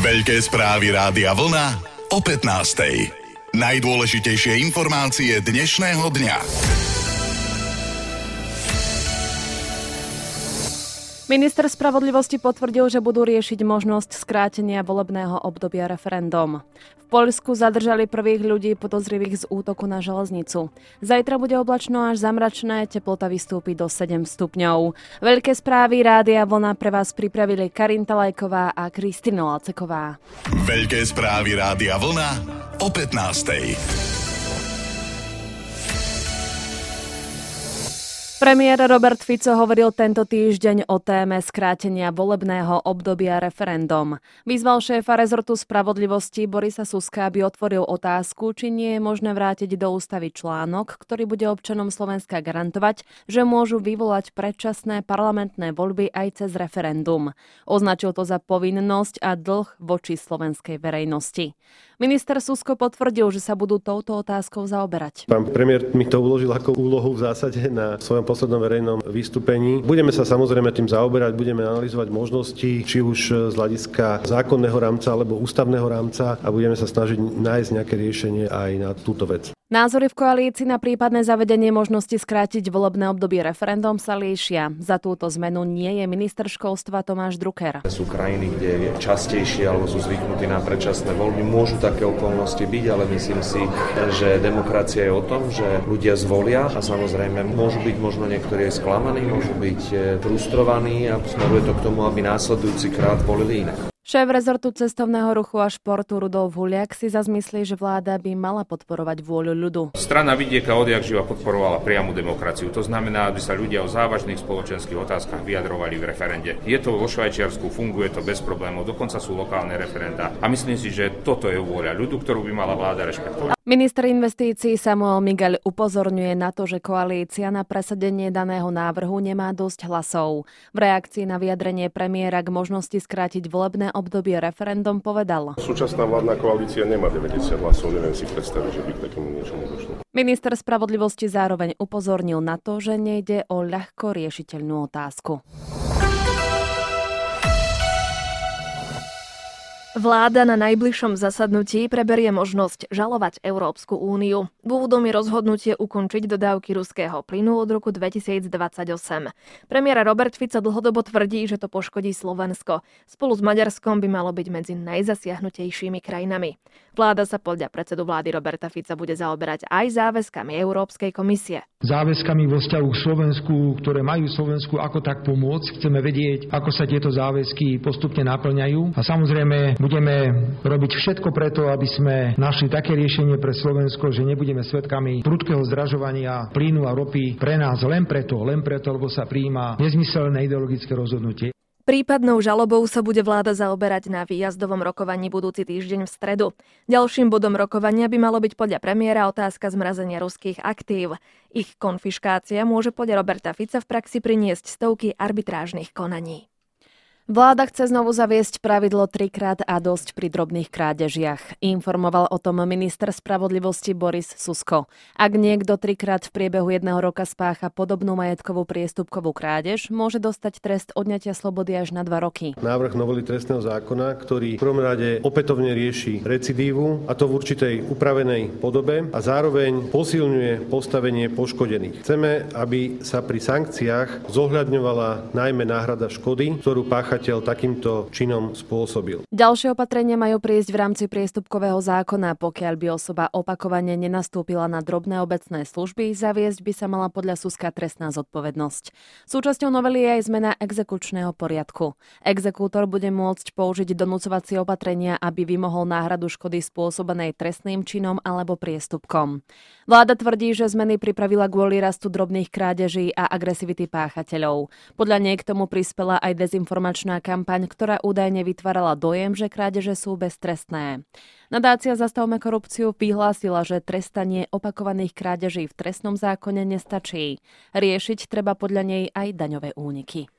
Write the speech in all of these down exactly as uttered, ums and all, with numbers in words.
Veľké správy Rádia Vlna o pätnástej. Najdôležitejšie informácie dnešného dňa. Minister spravodlivosti potvrdil, že budú riešiť možnosť skrátenia volebného obdobia referendum. V Poľsku zadržali prvých ľudí podozrivých z útoku na železnicu. Zajtra bude oblačno až zamračné, teplota vystúpi do sedem stupňov. Veľké správy Rádia Vlna pre vás pripravili Karin Talajková a Kristina Laceková. Veľké správy Rádia Vlna o pätnástej. Premiér Robert Fico hovoril tento týždeň o téme skrátenia volebného obdobia referendum. Vyzval šéfa rezortu spravodlivosti Borisa Suska, aby otvoril otázku, či nie je možné vrátiť do ústavy článok, ktorý bude občanom Slovenska garantovať, že môžu vyvolať predčasné parlamentné voľby aj cez referendum. Označil to za povinnosť a dlh voči slovenskej verejnosti. Minister Susko potvrdil, že sa budú touto otázkou zaoberať. Pán premiér mi to uložil ako úlohu v zásade na svojom poslednom verejnom vystúpení. Budeme sa samozrejme tým zaoberať, budeme analyzovať možnosti, či už z hľadiska zákonného rámca alebo ústavného rámca a budeme sa snažiť nájsť nejaké riešenie aj na túto vec. Názory v koalícii na prípadné zavedenie možnosti skrátiť volebné obdobie referendum sa líšia. Za túto zmenu nie je minister školstva Tomáš Drucker. Sú krajiny, kde je častejšie alebo sú zvyknutí na predčasné voľby. Môžu také okolnosti byť, ale myslím si, že demokracia je o tom, že ľudia zvolia a samozrejme môžu byť možno niektorí aj sklamaní, môžu byť frustrovaní a smeruje to k tomu, aby následujúci krát volili inak. Šéf rezortu cestovného ruchu a športu Rudolf Huliak si zas myslí, že vláda by mala podporovať vôľu ľudu. Strana Vidieka odjak živa podporovala priamu demokraciu. To znamená, aby sa ľudia o závažných spoločenských otázkach vyjadrovali v referende. Je to vo Švajčiarsku, funguje to bez problémov, dokonca sú lokálne referendá. A myslím si, že toto je vôľa ľudu, ktorú by mala vláda rešpektovať. Minister investícií Samuel Miguel upozorňuje na to, že koalícia na presadenie daného návrhu nemá dosť hlasov. V reakcii na vyjadrenie premiéra k možnosti skrátiť volebné obdobie referendum povedal: Súčasná vládna koalícia nemá deväťdesiat hlasov, neviem si predstaviť, že by k takému niečomu došlo. Minister spravodlivosti zároveň upozornil na to, že nejde o ľahko riešiteľnú otázku. Vláda na najbližšom zasadnutí preberie možnosť žalovať Európsku úniu. Dôvodom je rozhodnutie ukončiť dodávky ruského plynu od roku dvetisícdvadsaťosem. Premiér Robert Fico dlhodobo tvrdí, že to poškodí Slovensko. Spolu s Maďarskom by malo byť medzi najzasiahnutejšími krajinami. Vláda sa podľa predsedu vlády Roberta Fica bude zaoberať aj záväzkami Európskej komisie. Záväzkami vo vzťahu k Slovensku, ktoré majú Slovensku ako tak pomôcť. Chceme vedieť, ako sa tieto záväzky postupne naplňajú. A samozrejme budeme robiť všetko preto, aby sme našli také riešenie pre Slovensko, že nebudeme svedkami prudkého zdražovania plynu a ropy pre nás len preto, len preto, lebo sa prijíma nezmyselné ideologické rozhodnutie. Prípadnou žalobou sa bude vláda zaoberať na výjazdovom rokovaní budúci týždeň v stredu. Ďalším bodom rokovania by malo byť podľa premiéra otázka zmrazenia ruských aktív. Ich konfiškácia môže podľa Roberta Fica v praxi priniesť stovky arbitrážnych konaní. Vláda chce znovu zaviesť pravidlo trikrát a dosť pri drobných krádežiach. Informoval o tom minister spravodlivosti Boris Susko. Ak niekto trikrát v priebehu jedného roka spácha podobnú majetkovú priestupkovú krádež, môže dostať trest odňatia slobody až na dva roky. Návrh novely trestného zákona, ktorý v prvom rade opätovne rieši recidívu, a to v určitej upravenej podobe, a zároveň posilňuje postavenie poškodených. Chceme, aby sa pri sankciách zohľadňovala najmä náhrada škody, ktorú pácha takýmto činom spôsobil. Ďalšie opatrenia majú prísť v rámci priestupkového zákona. Pokiaľ by osoba opakovane nenastúpila na drobné obecné služby, zaviesť by sa mala podľa Suska trestná zodpovednosť. Súčasťou novely je aj zmena exekučného poriadku. Exekútor bude môcť použiť donúcovacie opatrenia, aby vymohol náhradu škody spôsobenej trestným činom alebo priestupkom. Vláda tvrdí, že zmeny pripravila kvôli rastu drobných krádeží a agresivity páchateľov. Podľa nej k tomu prispela aj dezinformačná kampaň, ktorá údajne vytvárala dojem, že krádeže sú beztrestné. Nadácia Zastavme korupciu vyhlásila, že trestanie opakovaných krádeží v trestnom zákone nestačí. Riešiť treba podľa nej aj daňové úniky.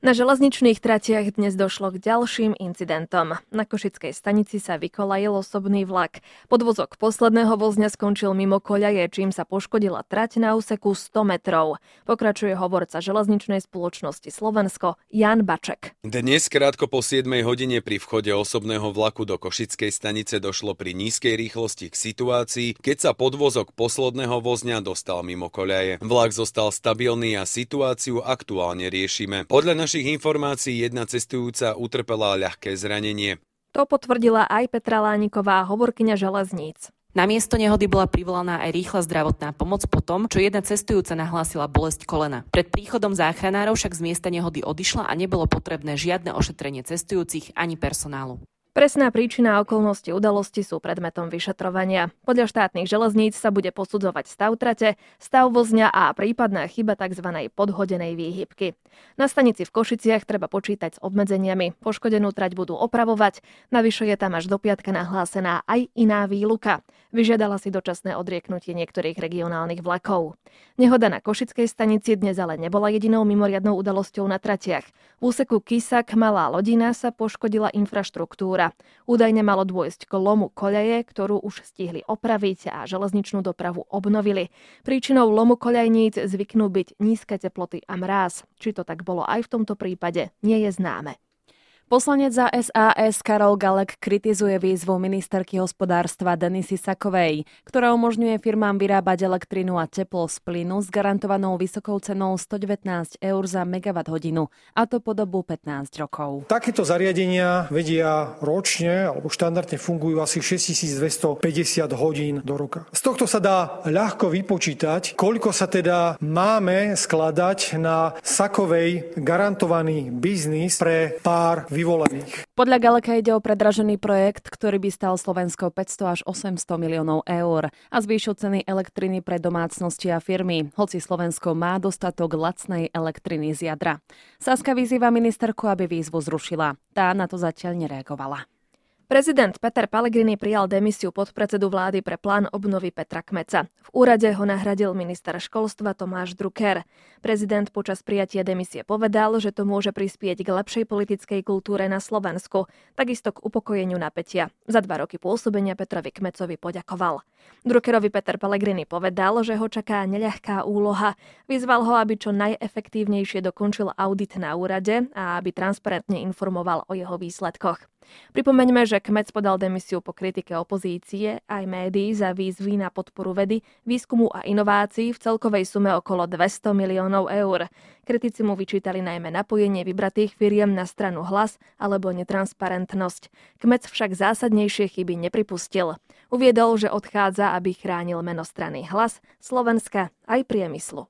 Na železničných tratiach dnes došlo k ďalším incidentom. Na Košickej stanici sa vykolajil osobný vlak. Podvozok posledného vozňa skončil mimo koľaje, čím sa poškodila trať na úseku sto metrov. Pokračuje hovorca železničnej spoločnosti Slovensko Jan Baček. Dnes krátko po siedmej hodine pri vchode osobného vlaku do Košickej stanice došlo pri nízkej rýchlosti k situácii, keď sa podvozok posledného vozňa dostal mimo koľaje. Vlak zostal stabilný a situáciu aktuálne riešime. Podľa našich informácií jedna cestujúca utrpela ľahké zranenie. To potvrdila aj Petra Lániková, hovorkyňa železníc. Na miesto nehody bola privolaná aj rýchla zdravotná pomoc po tom, čo jedna cestujúca nahlásila bolesť kolena. Pred príchodom záchranárov však z miesta nehody odišla a nebolo potrebné žiadne ošetrenie cestujúcich ani personálu. Presná príčina a okolnosti udalosti sú predmetom vyšetrovania. Podľa štátnych železníc sa bude posudzovať stav trate, stav vozňa a prípadná chyba tzv. Podhodenej výhybky. Na stanici v Košiciach treba počítať s obmedzeniami. Poškodenú trať budú opravovať, navyše je tam až do piatka nahlásená aj iná výluka. Vyžiadala si dočasné odrieknutie niektorých regionálnych vlakov. Nehoda na Košickej stanici dnes ale nebola jedinou mimoriadnou udalosťou na tratiach. V úseku Kysak Malá Lodina sa poškodila infraštruktúra. Údajne malo dôjsť k lomu koľaje, ktorú už stihli opraviť a železničnú dopravu obnovili. Príčinou lomu koľajníc zvyknú byť nízke teploty a mráz. Či to tak bolo aj v tomto prípade, nie je známe. Poslanec za es a es Karol Galek kritizuje výzvu ministerky hospodárstva Denisy Sakovej, ktorá umožňuje firmám vyrábať elektrinu a teplo z plynu s garantovanou vysokou cenou stodevätnásť eur za megawatt hodinu, a to po dobu pätnásť rokov. Takéto zariadenia vedia ročne alebo štandardne fungujú asi šesťtisícdvestopäťdesiat hodín do roka. Z tohto sa dá ľahko vypočítať, koľko sa teda máme skladať na Sakovej garantovaný biznis pre pár vyvolených. Podľa Galeka ide o predražený projekt, ktorý by stal Slovensko päťsto až osemsto miliónov eur a zvýšil ceny elektriny pre domácnosti a firmy, hoci Slovensko má dostatok lacnej elektriny z jadra. Saska vyzýva ministerku, aby výzvu zrušila. Tá na to zatiaľ nereagovala. Prezident Peter Pellegrini prijal demisiu podpredsedu vlády pre plán obnovy Petra Kmeca. V úrade ho nahradil minister školstva Tomáš Drucker. Prezident počas prijatia demisie povedal, že to môže prispieť k lepšej politickej kultúre na Slovensku, takisto k upokojeniu napätia. Za dva roky pôsobenia Petrovi Kmecovi poďakoval. Druckerovi Peter Pellegrini povedal, že ho čaká neľahká úloha. Vyzval ho, aby čo najefektívnejšie dokončil audit na úrade a aby transparentne informoval o jeho výsledkoch. Pripomeňme, že Kmec podal demisiu po kritike opozície aj médií za výzvy na podporu vedy, výskumu a inovácií v celkovej sume okolo dvesto miliónov eur. Kritici mu vyčítali najmä napojenie vybratých firiem na stranu Hlas alebo netransparentnosť. Kmec však zásadnejšie chyby nepripustil. Uviedol, že odchádza, aby chránil meno strany Hlas, Slovenska aj priemyslu.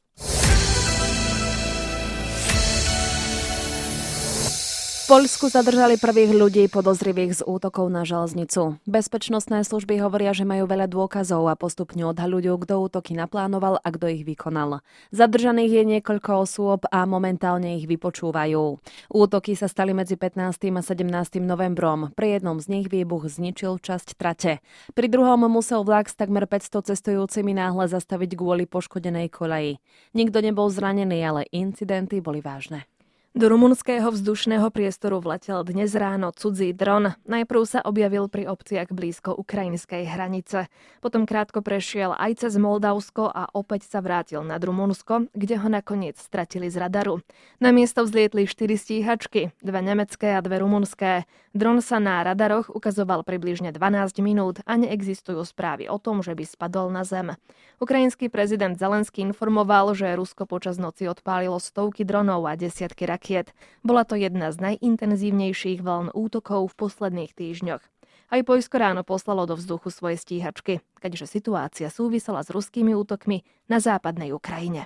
V Poľsku zadržali prvých ľudí podozrivých z útokov na železnicu. Bezpečnostné služby hovoria, že majú veľa dôkazov a postupne odhaľujú, kto útoky naplánoval a kto ich vykonal. Zadržaných je niekoľko osôb a momentálne ich vypočúvajú. Útoky sa stali medzi pätnástym a sedemnástym novembrom. Pri jednom z nich výbuch zničil časť trate. Pri druhom musel vlak s takmer päťsto cestujúcimi náhle zastaviť kvôli poškodenej koľaji. Nikto nebol zranený, ale incidenty boli vážne. Do rumunského vzdušného priestoru vletel dnes ráno cudzí dron. Najprv sa objavil pri obciach blízko ukrajinskej hranice. Potom krátko prešiel aj cez Moldavsko a opäť sa vrátil nad Rumunsko, kde ho nakoniec stratili z radaru. Na miesto vzlietli štyri stíhačky, dve nemecké a dve rumunské. Dron sa na radaroch ukazoval približne dvanásť minút a neexistujú správy o tom, že by spadol na zem. Ukrajinský prezident Zelenský informoval, že Rusko počas noci odpálilo stovky dronov a desiatky rakiet. Bola to jedna z najintenzívnejších vln útokov v posledných týždňoch. Aj Poľsko ráno poslalo do vzduchu svoje stíhačky, keďže situácia súvisela s ruskými útokmi na západnej Ukrajine.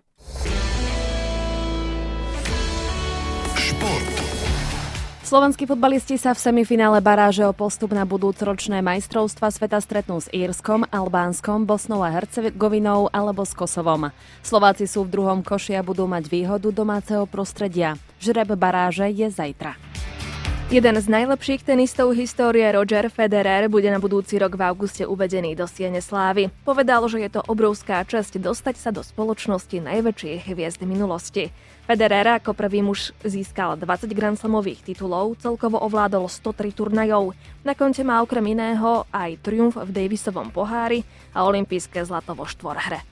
Šport. Slovenskí futbalisti sa v semifinále baráže o postup na budúcoročné majstrovstvá sveta stretnú s Írskom, Albánskom, Bosnou a Hercegovinou alebo s Kosovom. Slováci sú v druhom koši a budú mať výhodu domáceho prostredia. Žreb baráže je zajtra. Jeden z najlepších tenistov histórie Roger Federer bude na budúci rok v auguste uvedený do siene slávy. Povedal, že je to obrovská česť dostať sa do spoločnosti najväčších hviezd minulosti. Federer ako prvý muž získal dvadsať Grand Slamových titulov, celkovo ovládol sto tri turnajov. Na konte má okrem iného aj triumf v Davisovom pohári a olympijské zlato vo štvorhre.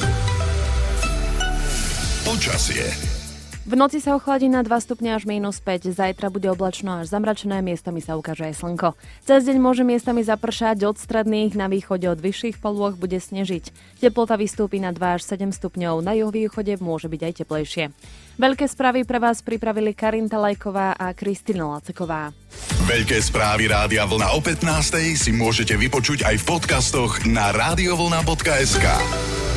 Počasie. V noci sa ochladí na dva stupne až mínus päť, zajtra bude oblačno až zamračené, miestami sa ukáže aj slnko. Cez deň môže miestami zapršať, od stredných na východe od vyšších polôch bude snežiť. Teplota vystúpi na dva až sedem stupňov, na juhovýchode môže byť aj teplejšie. Veľké správy pre vás pripravili Karinta Lajková a Kristina Laceková. Veľké správy Rádia Vlna o pätnástej si môžete vypočuť aj v podcastoch na radiovlna bodka es ká.